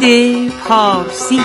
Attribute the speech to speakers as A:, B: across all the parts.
A: پارسی.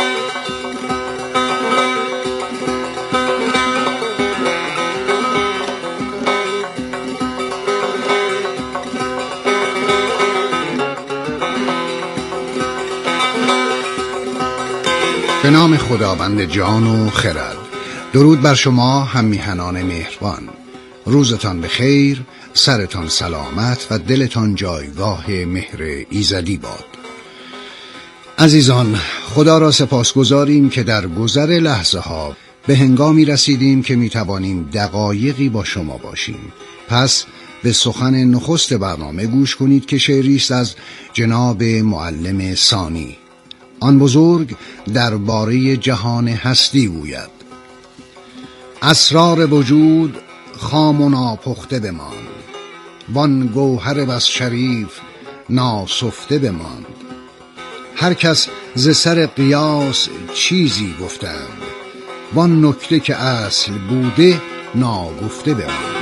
B: به نام خداوند جان و خرد. درود بر شما هم میهنان مهربان. روزتان بخیر، سرتان سلامت و دلتان جایگاه مهر ایزدی باد. عزیزان، خدا را سپاسگزاریم که در گذر لحظه ها به هنگامی رسیدیم که میتوانیم دقایقی با شما باشیم. پس به سخن نخست برنامه گوش کنید که شعری است از جناب معلم ثانی. آن بزرگ درباره جهان هستی گوید: اسرار وجود خام و ناپخته بماند، وان گوهر بس شریف ناسفته بماند. هر کس ز سر قیاس چیزی گفتند، وان نکته که اصل بوده ناگفته بماند.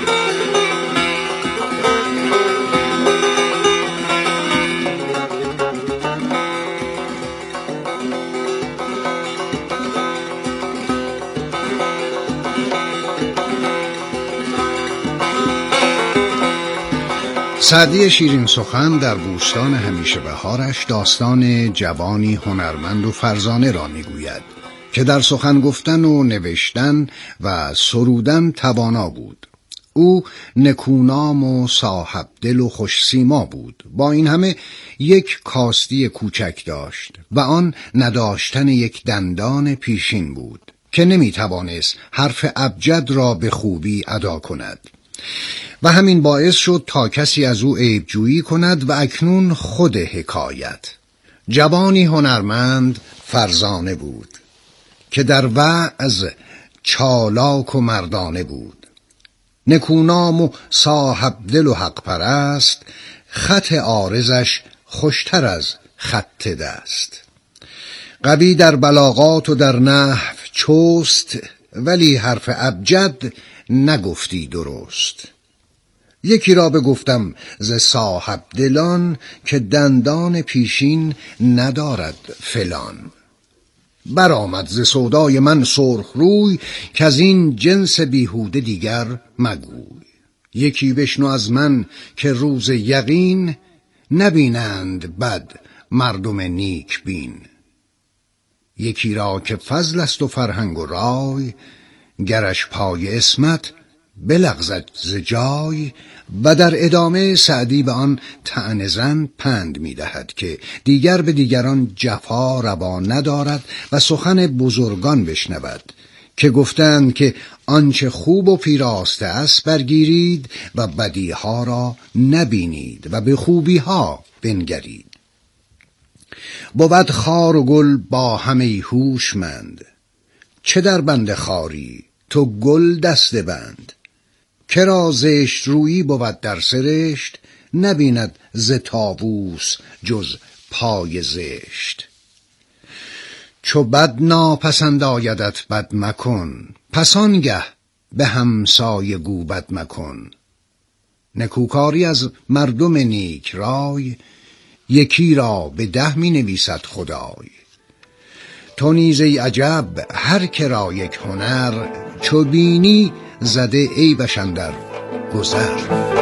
B: سعدی شیرین سخن در بوستان همیشه بهارش داستان جوانی هنرمند و فرزانه را میگوید که در سخن گفتن و نوشتن و سرودن توانا بود. او نکونام و صاحب دل و خوش سیما بود. با این همه یک کاستی کوچک داشت و آن نداشتن یک دندان پیشین بود که نمیتوانست حرف ابجد را به خوبی ادا کند و همین باعث شد تا کسی از او عیبجویی کند. و اکنون خود حکایت: جوانی هنرمند فرزانه بود که در وعظ چالاک و مردانه بود، نکونام و صاحب دل و حق پرست، خط عارضش خوشتر از خط دست. قوی در بلاغات و در نحو چست، ولی حرف ابجد نگفتی درست. یکی را بگفتم ز صاحب دلان، که دندان پیشین ندارد فلان. برآمد ز سودای من سرخ روی، که از این جنس بیهوده دیگر مگوی. یکی بشنو از من که روز یقین، نبینند بد مردم نیک بین. یکی را که فضل است و فرهنگ و رای، گرش پای اسمت بلغزد ز جای. و در ادامه سعدی به آن طعنه زن پند می‌دهد که دیگر به دیگران جفا روا ندارد و سخن بزرگان بشنود که گفتند که آنچه خوب و پیراسته است برگیرید و بدیها را نبینید و به خوبیها بنگرید. بود خار و گل با همه هوشمند، چه در بند خاری تو گل دسته بند. کرا زشت رویی بود در سرشت، نبیند ز طاووس جز پای زشت. چو بد ناپسند آیدت بد مکن، پس آنگه به همسایه گو بد مکن. نکوکاری از مردم نیک رای، یکی را به 10 می نویسد خدای. تو نیز ای عجب هر که را یک هنر، چو بینی زده عیبش اندر گذر.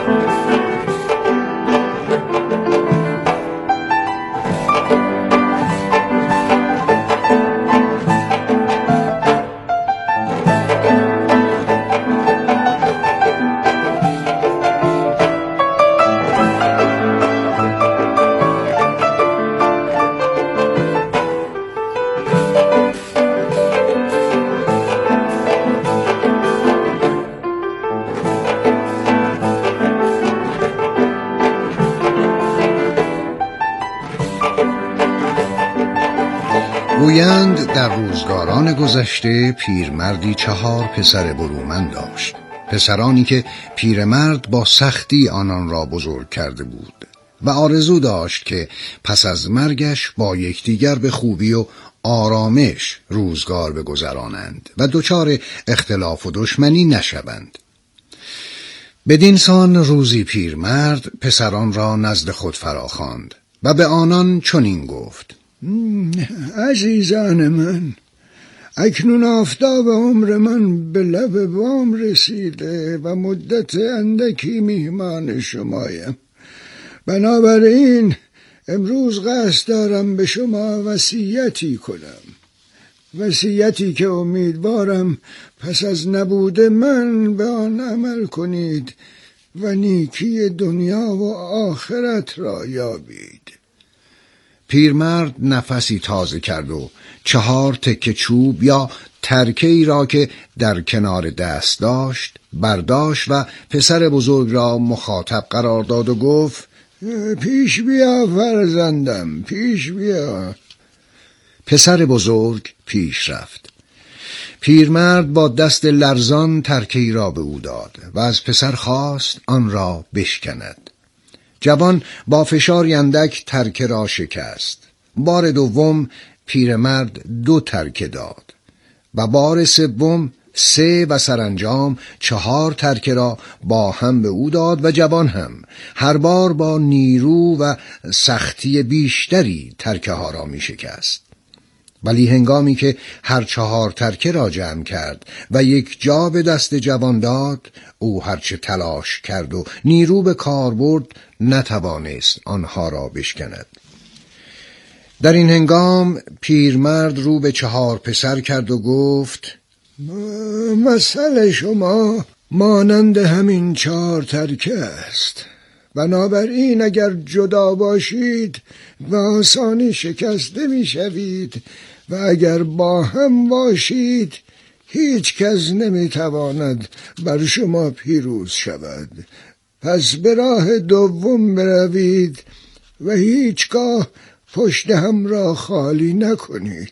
B: گویند در روزگاران گذشته پیرمردی 4 پسر برومند داشت. پسرانی که پیرمرد با سختی آنان را بزرگ کرده بود و آرزو داشت که پس از مرگش با یکدیگر به خوبی و آرامش روزگار بگذرانند و دچار اختلاف و دشمنی نشوند. بدین سان روزی پیرمرد پسران را نزد خود فراخواند و به آنان چنین گفت:
A: عزیزان من، اکنون آفتاب عمر من به لب بام رسیده و مدت اندکی میهمان شمایم. بنابراین امروز قصد دارم به شما وصیتی کنم، وصیتی که امیدوارم پس از نبود من به آن عمل کنید و نیکی دنیا و آخرت را یابید.
B: پیرمرد نفسی تازه کرد و 4 تکه چوب یا ترکه ای را که در کنار دست داشت برداشت و پسر بزرگ را مخاطب قرار داد و گفت
A: پیش بیا فرزندم، پیش بیا.
B: پسر بزرگ پیش رفت. پیرمرد با دست لرزان ترکه ای را به او داد و از پسر خواست آن را بشکند. جوان با فشاری اندک ترکه را شکست. بار دوم پیرمرد 2 ترکه داد و بار سوم 3 و سرانجام 4 ترکه را با هم به او داد و جوان هم هر بار با نیرو و سختی بیشتری ترکه ها را می شکست. ولی هنگامی که هر 4 ترکه را جمع کرد و یک جا به دست جوان داد، او هرچه تلاش کرد و نیرو به کار برد نتوانست آنها را بشکند. در این هنگام پیرمرد رو به 4 پسر کرد و گفت
A: مسئله شما مانند همین 4 ترکه است. بنابراین اگر جدا باشید و آسانی شکسته می شوید و اگر با هم باشید هیچ کس نمی تواند بر شما پیروز شود. پس به راه دوم بروید و هیچگاه پشت هم را خالی نکنید.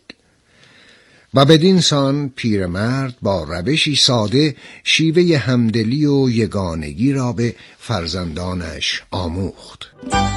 B: و بدین سان پیرمرد با روشی ساده شیوه همدلی و یگانگی را به فرزندانش آموخت.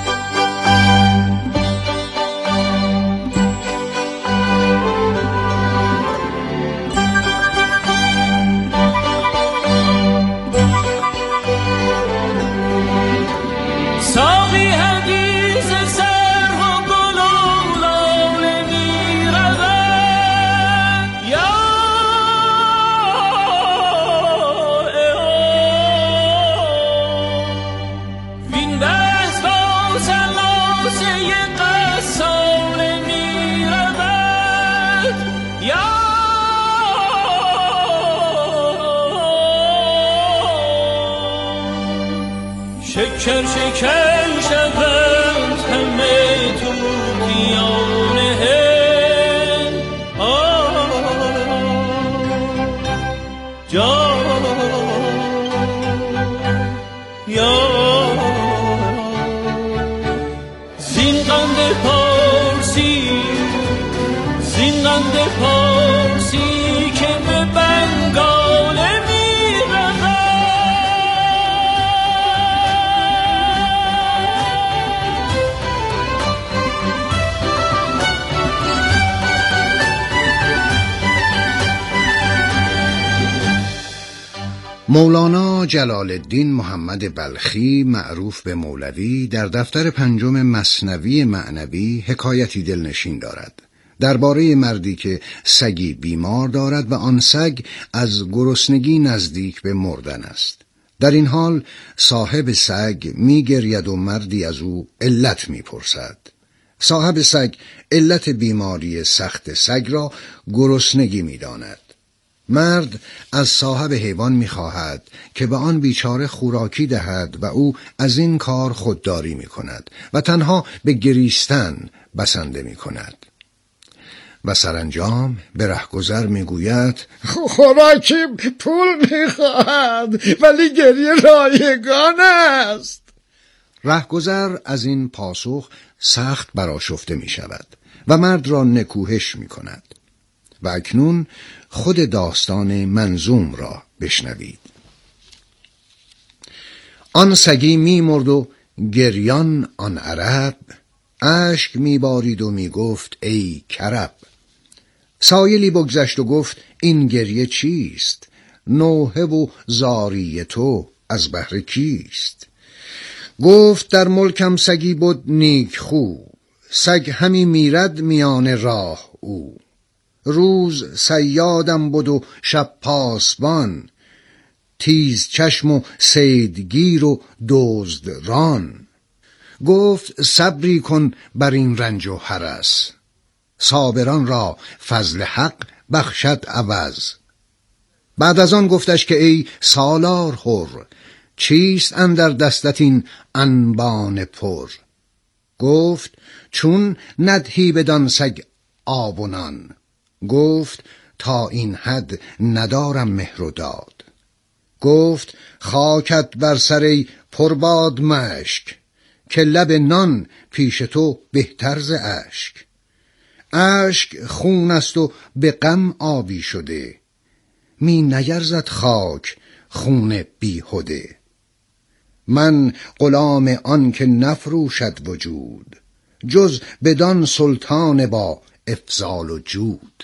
C: شکر شکر شود همه طوطیان هند جان یا زین قند پارسی زین قند پارسی که به بنگال
B: مولانا جلال الدین محمد بلخی معروف به مولوی در دفتر 5 مثنوی معنوی حکایتی دلنشین دارد درباره مردی که سگی بیمار دارد و آن سگ از گرسنگی نزدیک به مردن است. در این حال صاحب سگ می گرید و مردی از او علت می پرسد. صاحب سگ علت بیماری سخت سگ را گرسنگی می داند. مرد از صاحب حیوان می‌خواهد که به آن بیچاره خوراکی دهد و او از این کار خودداری می‌کند و تنها به گریستن بسنده می‌کند و سرانجام به رهگذر می‌گوید
A: خوراکی پول می‌خواهد ولی گریه رایگان است.
B: رهگذر از این پاسخ سخت برآشفته می‌شود و مرد را نکوهش می‌کند. و اکنون خود داستان منظوم را بشنوید. آن سگی می مرد و گریان آن عرب، اشک می بارید و می گفت ای کرب. سایلی بگذشت و گفت این گریه چیست؟ نوحه و زاری تو از بهر کیست؟ گفت در ملکم سگی بود نیک خو، سگ همی میرد میان راه او. روز صیادم بود و شب پاسبان، تیز چشم و صیدگیر و دزد ران. گفت صبری کن بر این رنج و هرس، صابران را فضل حق بخشد عوض. بعد از آن گفتش که ای سالار حر، چیست اندر دستت این انبان پر؟ گفت چون ندهی بدان سگ آب و نان. گفت تا این حد ندارم مهر و داد. گفت خاکت بر سر ای پرباد مشک، که لب نان پیش تو بهتر ز اشک. اشک خون است و به غم آبی شده، می نیرزد خاک خون بیهده. من غلام آن که نفروشد وجود، جز بدان سلطان با افضال و جود.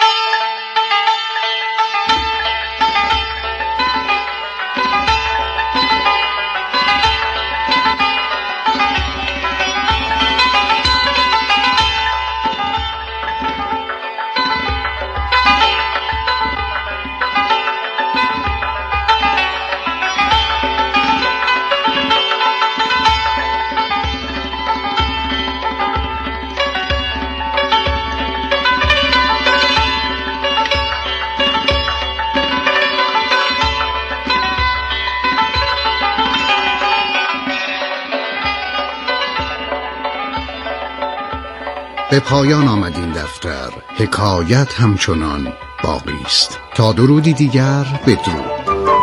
B: به پایان آمد این دفتر، حکایت همچنان باقی است. تا درودی دیگر، بدرود.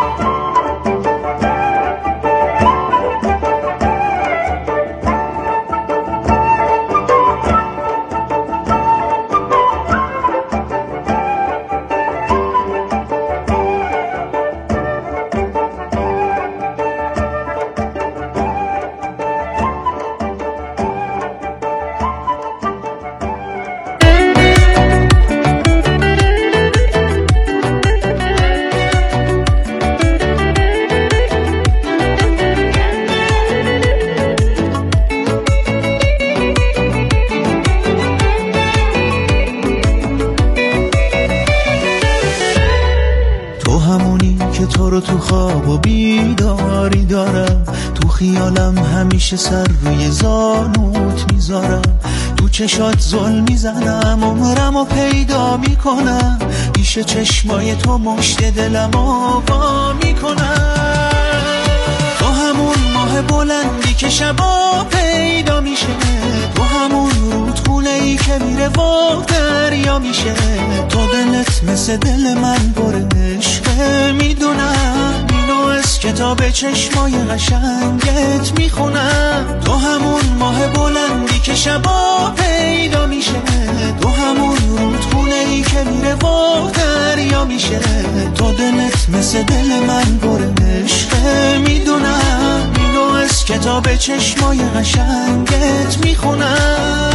C: تو رو تو خواب و بیداری دارم، تو خیالم همیشه سر روی زانوت میذارم، تو چشات ظلم میزنم، عمرم رو پیدا میکنم، پیش چشمای تو مشت دلم رو وا میکنم. تو همون ماه بلندی که شبا پیدا میشه، تو همون رودخونه ای که میره و دریا میشه، تو دلت مثل دل من پر عشقه، میدونم اینو از کتاب چشمای قشنگت میخونم. تو همون ماه بلندی که شبا پیدا میشه، تو همون رودخونه ای که میره و دریا میشه، تو دلت مثل دل من پر عشقه، میدونم اینو از کتاب چشمای قشنگت میخونم.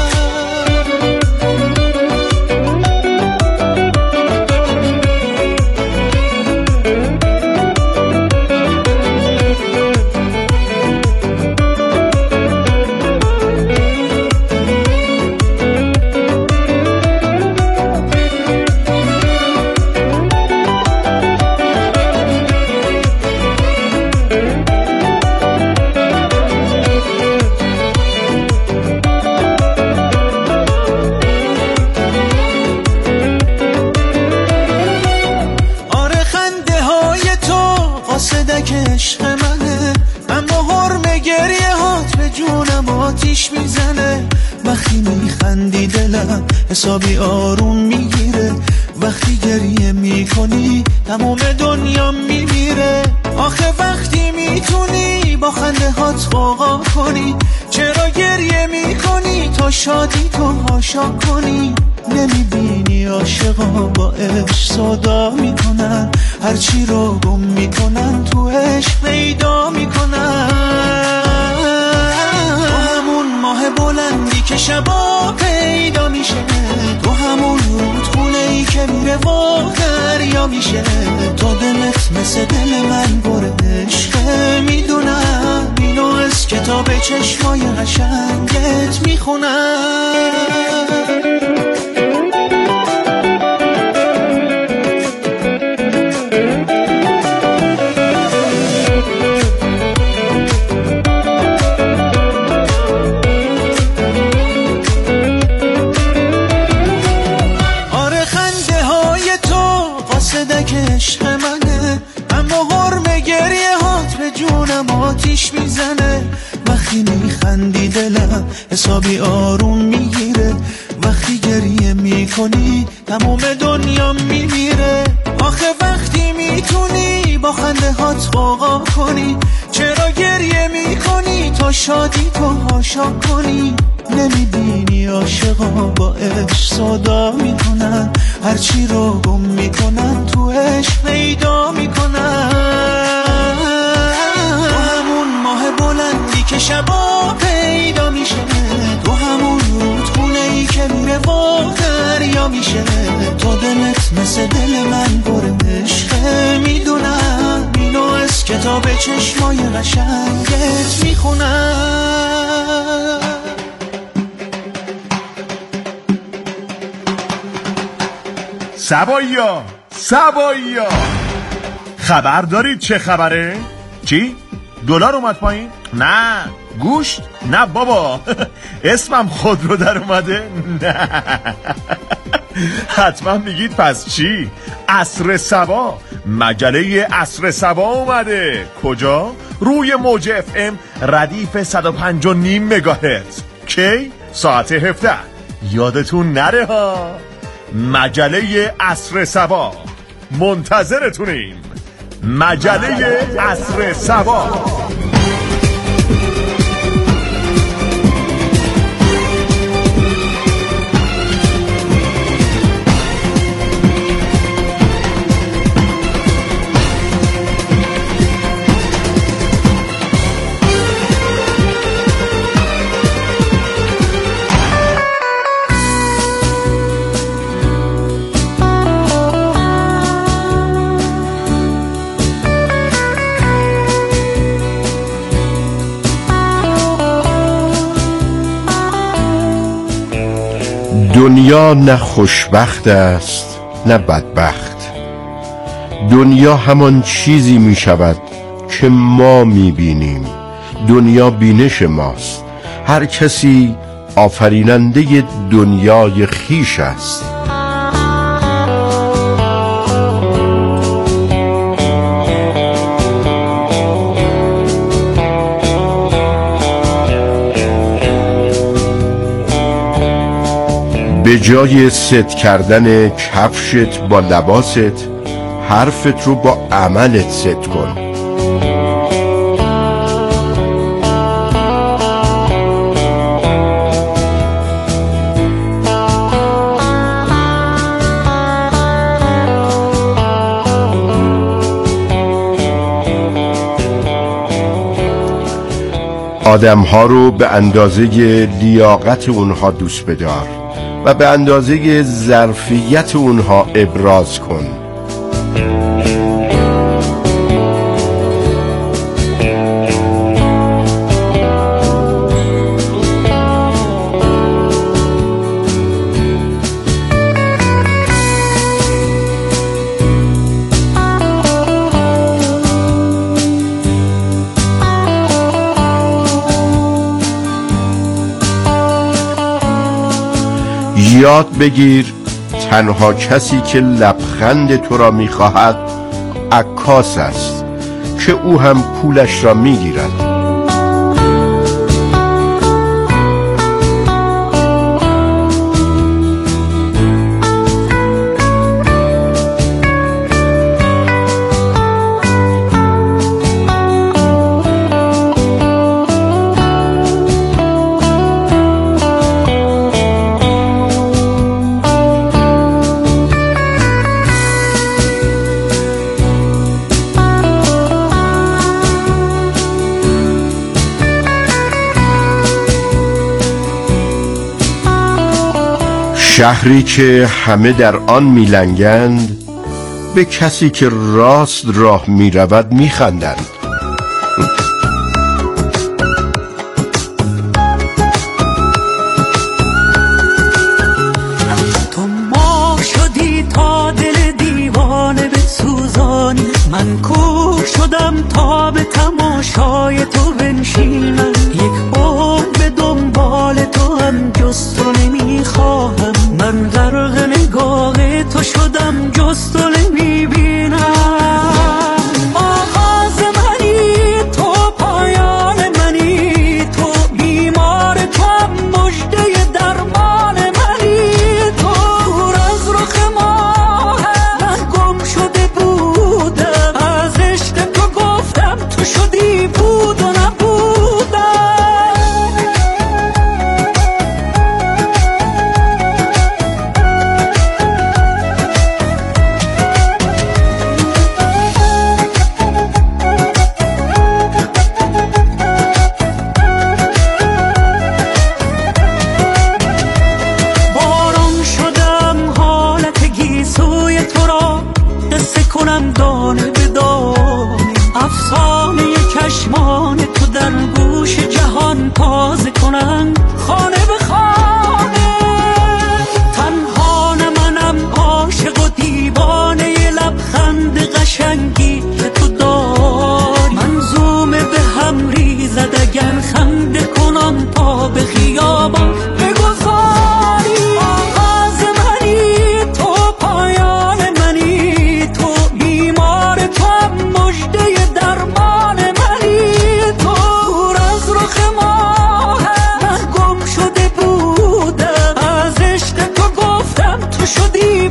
C: عشق منه، اما حرم گریه هات به جونم آتیش میزنه. وقتی میخندی دلم حسابی آروم میگیره، وقتی گریه میکنی تمام دنیا میمیره. آخه وقتی میتونی با خنده هات غوغا کنی، چرا گریه میکنی تا شادی تو هاشا کنی؟ نمیبینی عاشقا با عشق صدا میکنن، هرچی رو گم میکنن تو عشق پیدا میکنن. تو همون ماه بلندی که شبا پیدا میشه، تو همون رودخونه ای که میره و دریا میشه، تو دلت مثل دل من پر عشقه، میدونم اینو از کتاب چشمای قشنگت میخونم. آره خنده های تو قاصدک عشق منه، اما حرم گریه هات به جونم آتیش میزنه. وقتی میخندی دلم حسابی آروم میگیره، وقتی گریه میکنی تمام دنیا میمیره. آخه وقتی میتونی با خنده هات غوغا کنی، چرا گریه میکنی تا شادی تو هاشا کنی؟ نمیبینی عاشقا با عشق صدا میکنن، هرچی رو گم میکنن تو عشق پیدا میکنن. تو همون ماه بلندی که شبا پیدا میشه، تو همون رودخونه ای که میره و دریا میشه. تو دلت مثل دل من پر عشقه، میدونم اینو از کتاب چشمای قشنگت میخونم.
D: سباییا خبر دارید چه خبره؟ چی؟ دلار اومد پایین؟ نه گوشت؟ نه بابا اسمم خودرو در اومده؟ نه حتما میگید پس چی؟ عصر صبا، مجله عصر صبا اومده. کجا؟ روی موج اف ام ردیف 105.5 مگاهرتز. کی؟ ساعت 17. یادتون نره ها، مجله عصر صبا منتظرتونیم. مجله عصر صبا.
E: دنیا نه خوشبخت است نه بدبخت. دنیا همان چیزی می شود که ما می بینیم. دنیا بینش ماست. هر کسی آفریننده دنیای خیش است. به جای ست کردن کفشت با لباست، حرفت رو با عملت ست کن. آدم‌ها رو به اندازه لیاقت اونها دوست بدار و به اندازه ظرفیت اونها ابراز کن. یاد بگیر تنها کسی که لبخند تو را می‌خواهد عکاس است که او هم پولش را می‌گیرد. شهری که همه در آن میلنگند، به کسی که راست راه میرود میخندند.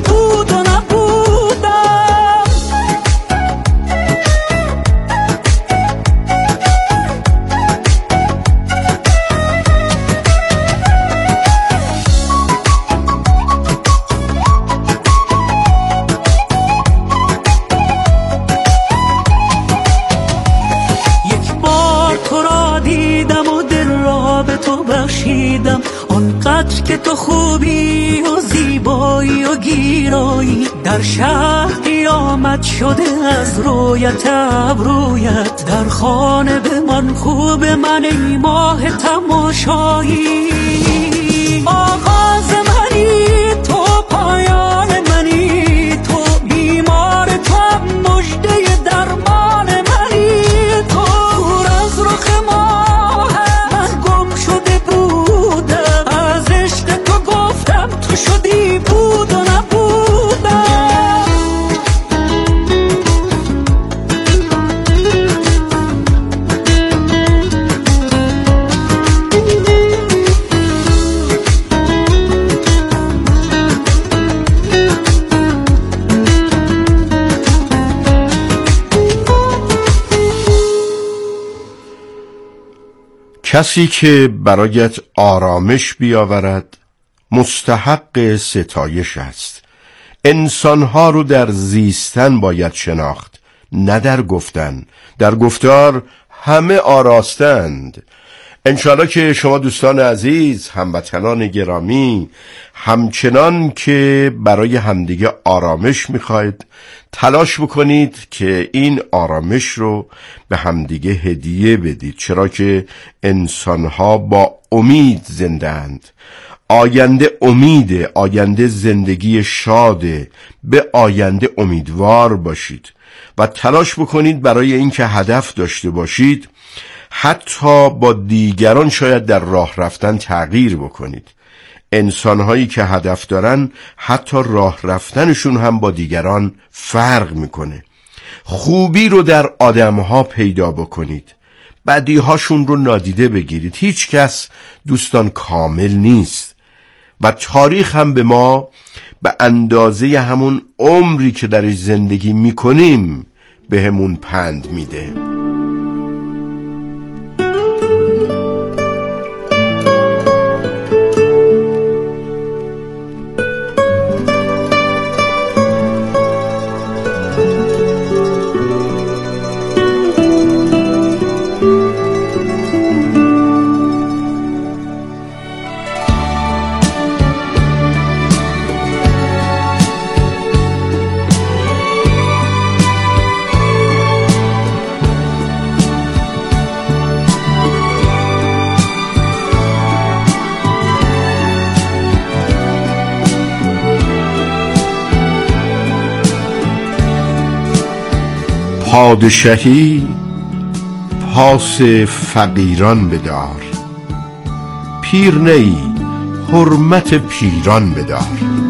C: بود و نبودم. یک بار تو را دیدم و دل را به تو بخشیدم، آنقدر که تو خوبی و زیبایی و گیرایی، در شهر قیامت شده از رویت ابرویت، در خانه به من خوب من ای ماه تماشایی. آغاز منی تو، پایان منی تو، بیمار تو مژده درمان منی تو، دور از رخ ماه من گم شده بودم، از عشق تو گفتم تو شدی بود و نبودم.
E: کسی که برایت آرامش بیاورد مستحق ستایش است. انسانها رو در زیستن باید شناخت، نه در گفتن. در گفتار همه آراستند. انشالله که شما دوستان عزیز، هموطنان گرامی، همچنان که برای همدیگه آرامش میخواید، تلاش بکنید که این آرامش رو به همدیگه هدیه بدید، چرا که انسانها با امید زندند. آینده امیده، آینده زندگی شاده. به آینده امیدوار باشید و تلاش بکنید برای اینکه هدف داشته باشید، حتی با دیگران شاید در راه رفتن تغییر بکنید. انسانهایی که هدف دارن حتی راه رفتنشون هم با دیگران فرق میکنه. خوبی رو در آدمها پیدا بکنید، بدیهاشون رو نادیده بگیرید. هیچ کس دوستان کامل نیست و تاریخ هم به ما به اندازه همون عمری که درش زندگی میکنیم به همون پند میده. پادشاهی پاس فقیران بدار، پیر نی حرمت پیران بدار.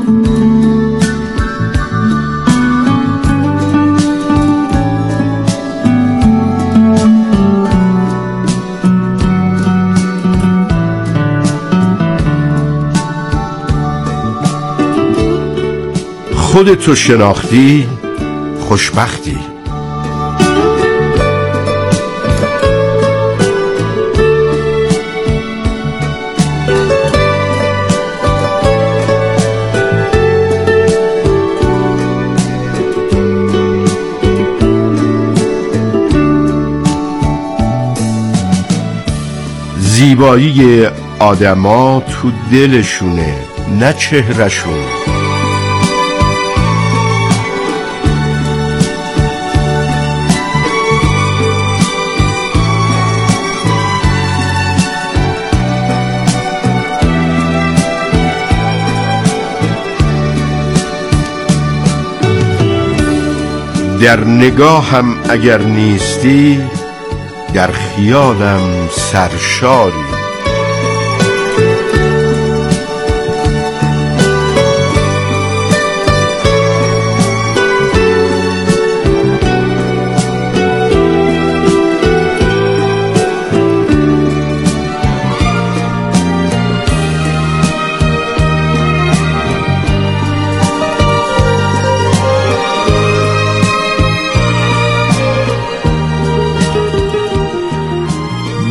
E: خودتو شناختی خوشبختی. زیبایی آدما تو دلشونه نه چهرشون. در نگاهم اگر نیستی، در خیالم سرشاری.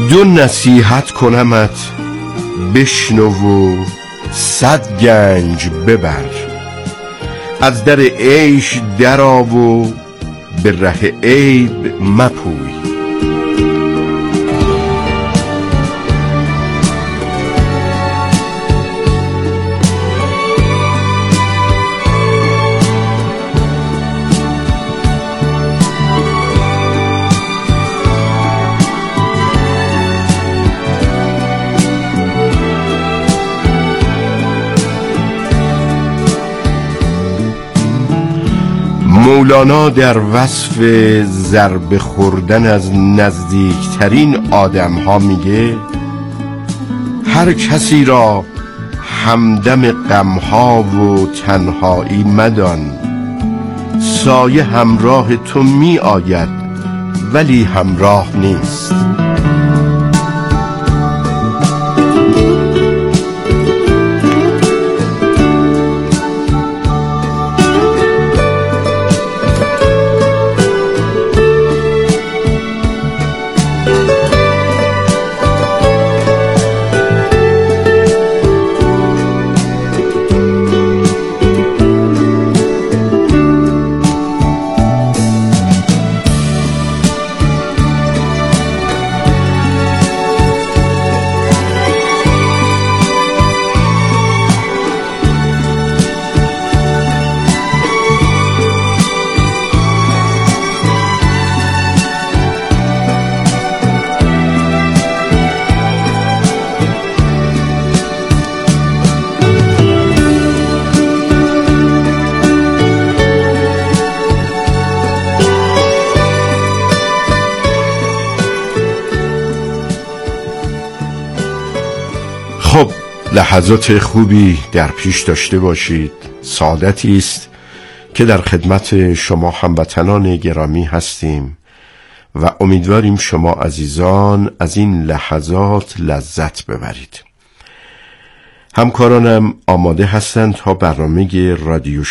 E: دو نصیحت کنمت بشنو و 100 گنج ببر. از در عیش درآ و به ره عیب مپوی. مولانا در وصف ضربه خوردن از نزدیکترین آدم ها میگه هر کسی را همدم غمها و تنهایی مدان. سایه همراه تو می آید ولی همراه نیست. خب لحظات خوبی در پیش داشته باشید. سعادتی است که در خدمت شما هموطنان گرامی هستیم و امیدواریم شما عزیزان از این لحظات لذت ببرید. همکارانم آماده هستند تا برنامه رادیو